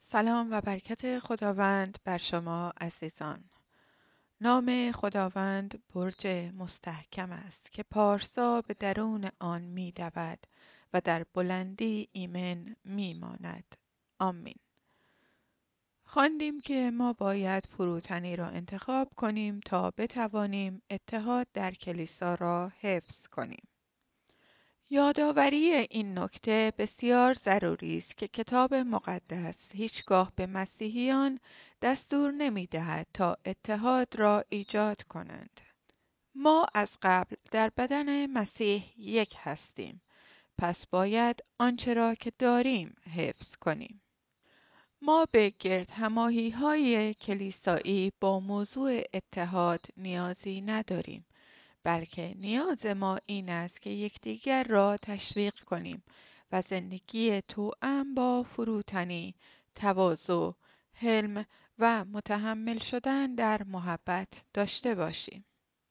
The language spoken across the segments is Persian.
سلام و برکت خداوند بر شما عزیزان. نام خداوند برج مستحکم است که پارسا به درون آن می دود و در بلندی ایمن می ماند. آمین. خواندیم که ما باید فروتنی را انتخاب کنیم تا بتوانیم اتحاد در کلیسا را حفظ کنیم. یادآوری این نکته بسیار ضروری است که کتاب مقدس هیچگاه به مسیحیان دستور نمی‌دهد تا اتحاد را ایجاد کنند. ما از قبل در بدن مسیح یک هستیم، پس باید آنچه را که داریم حفظ کنیم. ما به گردهمایی‌های کلیسایی با موضوع اتحاد نیازی نداریم. بلکه نیاز ما این است که یکدیگر را تشویق کنیم و زندگی توأم با فروتنی، تواضع، حلم و متحمل شدن در محبت داشته باشیم.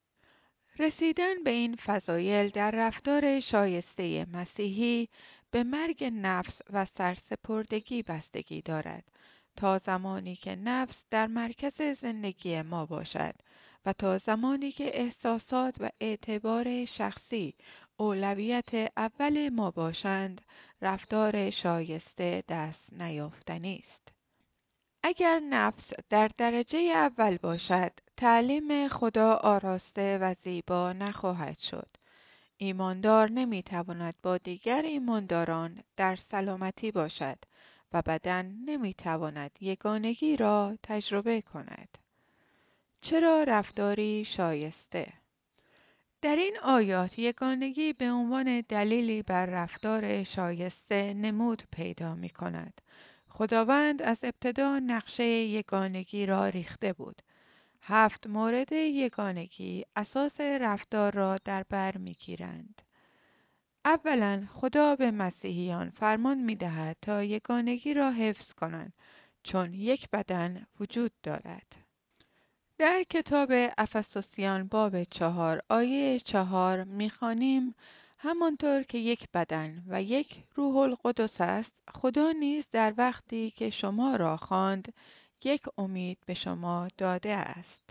رسیدن به این فضایل در رفتار شایسته مسیحی به مرگ نفس و سرسپردگی بستگی دارد تا زمانی که نفس در مرکز زندگی ما باشد و تا زمانی که احساسات و اعتبار شخصی اولویت اول ما باشند، رفتار شایسته دست نیافتنی است. اگر نفس در درجه اول باشد، تعلیم خدا آراسته و زیبا نخواهد شد. ایماندار نمیتواند با دیگر ایمانداران در سلامتی باشد و بدن نمیتواند یگانگی را تجربه کند. چرا رفتاری شایسته؟ در این آیات یگانگی به عنوان دلیلی بر رفتار شایسته نمود پیدا می کند. خداوند از ابتدا نقشه یگانگی را ریخته بود. 7 مورد یگانگی اساس رفتار را در بر می گیرند. اولا خدا به مسیحیان فرمان می دهد تا یگانگی را حفظ کنند چون یک بدن وجود دارد. در کتاب افسوسیان باب 4 آیه 4 می‌خوانیم همانطور که یک بدن و یک روح القدس است، خدا نیز در وقتی که شما را خواند، یک امید به شما داده است.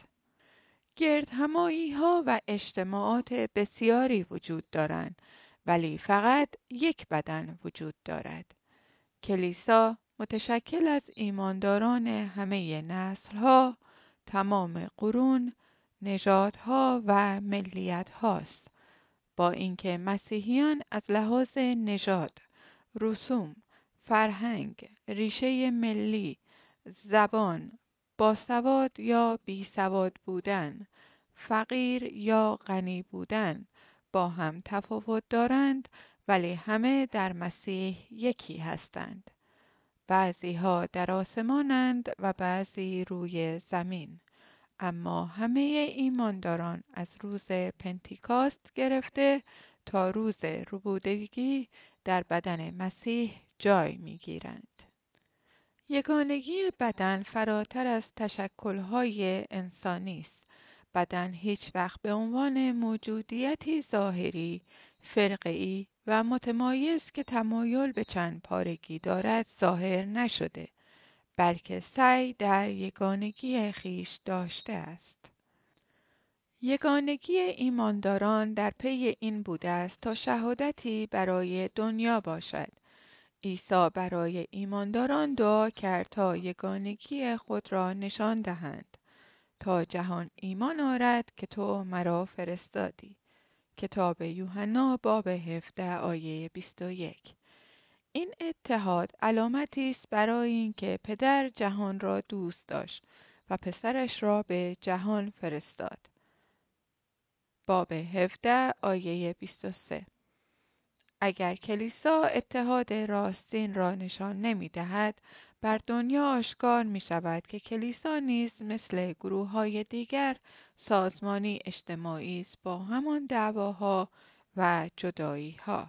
گردهمایی‌ها و اجتماعات بسیاری وجود دارند، ولی فقط یک بدن وجود دارد. کلیسا متشکل از ایمانداران همه نسل‌ها، تمام قرون، نژادها و ملیت‌هاست. با اینکه مسیحیان از لحاظ نژاد، رسوم، فرهنگ، ریشه ملی، زبان، باسواد یا بیسواد بودن، فقیر یا غنی بودن با هم تفاوت دارند، ولی همه در مسیح یکی هستند. بعضی ها در آسمانند و بعضی روی زمین، اما همه ایمانداران از روز پنتیکاست گرفته تا روز ربودگی در بدن مسیح جای می گیرند. یگانگی بدن فراتر از تشکل‌های انسانی است. بدن هیچ وقت به عنوان موجودیتی ظاهری، فرقه‌ای و متمایز که تمایل به چند پارگی دارد ظاهر نشده، بلکه سعی در یگانگی خویش داشته است. یگانگی ایمانداران در پی این بوده است تا شهادتی برای دنیا باشد. عیسی برای ایمانداران دعا کرد تا یگانگی خود را نشان دهند. تا جهان ایمان آرد که تو مرا فرستادی. کتاب یوحنا باب 17 آیه 21. این اتحاد علامتی است برای اینکه پدر جهان را دوست داشت و پسرش را به جهان فرستاد. باب 17 آیه 23. اگر کلیسا اتحاد راستین را نشان نمی دهد، بر دنیا آشکار می شود که کلیسا نیز مثل گروه‌های دیگر سازمانی اجتماعی است با همان دعواها و جدایی‌ها.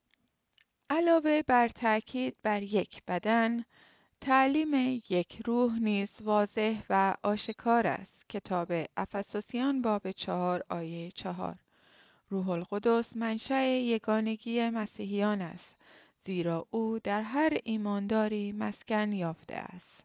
علاوه بر تأکید بر یک بدن، تعلیم یک روح نیز واضح و آشکار است. کتاب افسوسیان باب 4 آیه 4. روح القدس منشأ یگانگی مسیحیان است، زیرا او در هر ایمانداری مسکن یافته است.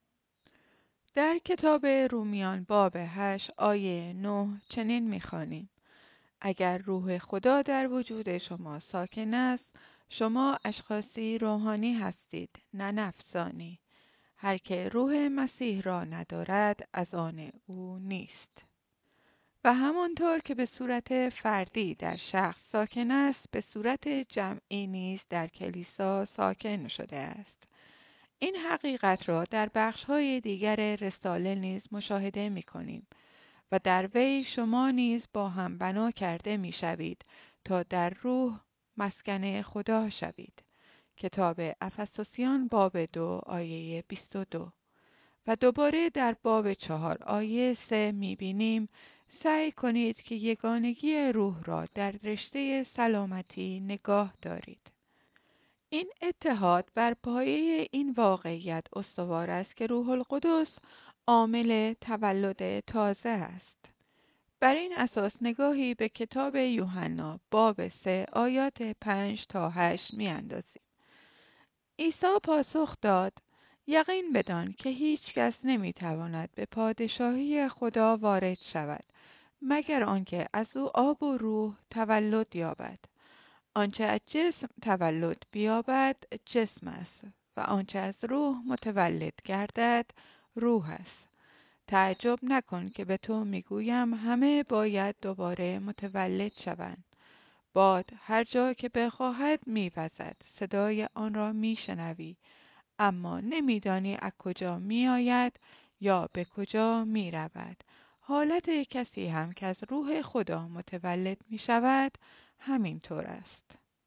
در کتاب رومیان باب 8 آیه 9 چنین می‌خوانیم: اگر روح خدا در وجود شما ساکن است، شما اشخاصی روحانی هستید، نه نفسانی. هر که روح مسیح را ندارد، از آن او نیست. و همانطور که به صورت فردی در شخص ساکن است، به صورت جمعی نیز در کلیسا ساکن شده است. این حقیقت را در بخش‌های دیگر رساله نیز مشاهده می‌کنیم و در وی شما نیز با هم بنا کرده می‌شوید تا در روح مسکن خدا شوید. کتاب افسوسیان باب 2 آیه 22. و دوباره در باب 4 آیه 3 می‌بینیم: سعی کنید که یگانگی روح را در رشته سلامتی نگاه دارید. این اتحاد بر پایه این واقعیت استوار است که روح القدس عامل تولد تازه است. بر این اساس نگاهی به کتاب یوحنا باب 3 آیات 5 تا 8 می‌اندازیم. عیسی پاسخ داد: یقین بدان که هیچ کس نمی‌تواند به پادشاهی خدا وارد شود مگر آنکه از او آب و روح تولد یابد. آنچه از جسم تولد بیابد جسم است و آنچه از روح متولد گردد روح است. تعجب نکن که به تو میگویم همه باید دوباره متولد شوند. باد هر جا که بخواهد میوزد، صدای آن را میشنوی، اما نمیدانی از کجا میآید یا به کجا میرود. حالت کسی هم که از روح خدا متولد میشود همینطور است.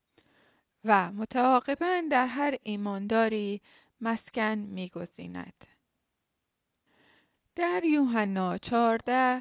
و متعاقباً در هر ایمانداری مسکن می‌گزیند. در یوحنا 14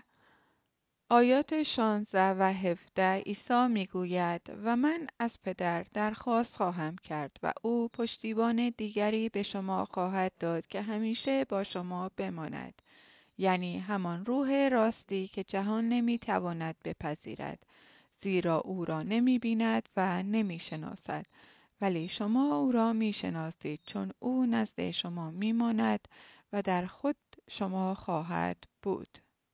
آیات 16 و 17 عیسی میگوید: و من از پدر درخواست خواهم کرد و او پشتیبان دیگری به شما خواهد داد که همیشه با شما بماند، یعنی همان روح راستی که جهان نمیتواند بپذیرد، زیرا او را نمیبیند و نمیشناسد، ولی شما او را میشناسید چون او نزد شما میماند و در خود شما خواهد بود.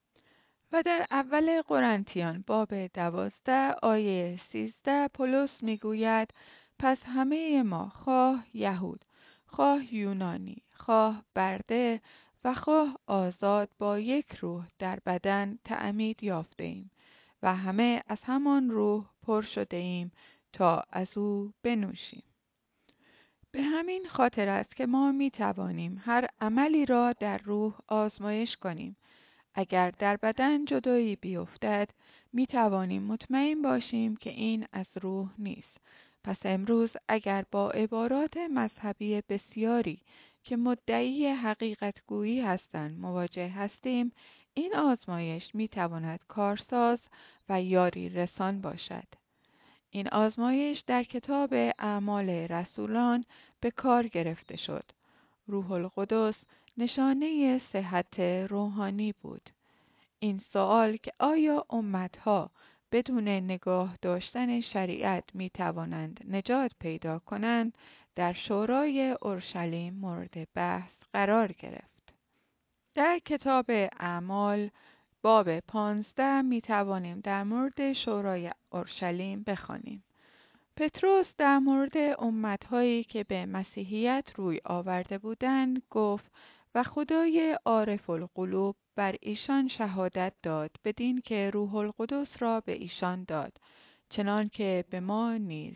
و در اول قرنتیان باب 12 آیه 13 پولس میگوید: پس همه ما خواه یهود، خواه یونانی، خواه برده و خواه آزاد با یک روح در بدن تعمید یافته ایم و همه از همان روح پر شده ایم تا از او بنوشیم. به همین خاطر است که ما می توانیم هر عملی را در روح آزمایش کنیم. اگر در بدن جدایی بیفتد، می توانیم مطمئن باشیم که این از روح نیست. پس امروز اگر با عبارات مذهبی بسیاری که مدعی حقیقت گویی هستند مواجه هستیم، این آزمایش می تواند کارساز و یاری رسان باشد. این آزمایش در کتاب اعمال رسولان به کار گرفته شد. روح القدس نشانه صحت روحانی بود. این سوال که آیا امتها بدون نگاه داشتن شریعت می توانند نجات پیدا کنند، در شورای اورشلیم مورد بحث قرار گرفت. در کتاب اعمال باب 15 می توانیم در مورد شورای اورشلیم بخوانیم. پتروس در مورد امتهایی که به مسیحیت روی آورده بودند گفت: و خدای عارف القلوب بر ایشان شهادت داد بدین که روح القدس را به ایشان داد، چنان که به ما نیز.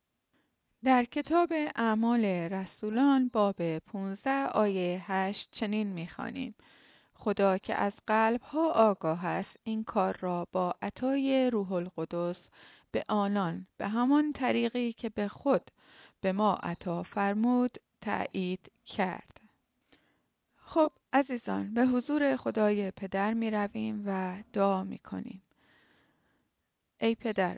در کتاب اعمال رسولان باب 15 آیه 8 چنین می‌خوانیم: خدا که از قلب‌ها آگاه است این کار را با عطای روح القدس به آنان به همان طریقی که به خود به ما عطا فرمود تأیید کرد. خب عزیزان، به حضور خدای پدر می رویم و دعا می کنیم. ای پدر،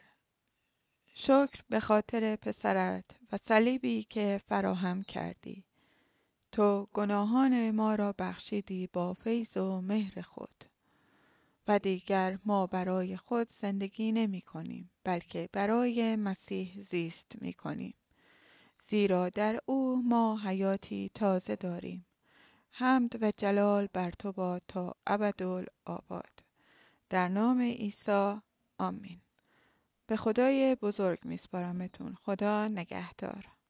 شکر به خاطر پسرت و صلیبی که فراهم کردی. تو گناهان ما را بخشیدی با فیض و مهر خود و دیگر ما برای خود زندگی نمی کنیم بلکه برای مسیح زیست می کنیم. زیرا در او ما حیاتی تازه داریم. حمد و جلال بر تو باد تا ابدالآباد. در نام عیسی، آمین. به خدای بزرگ میسپارمتون. خدا نگهدار.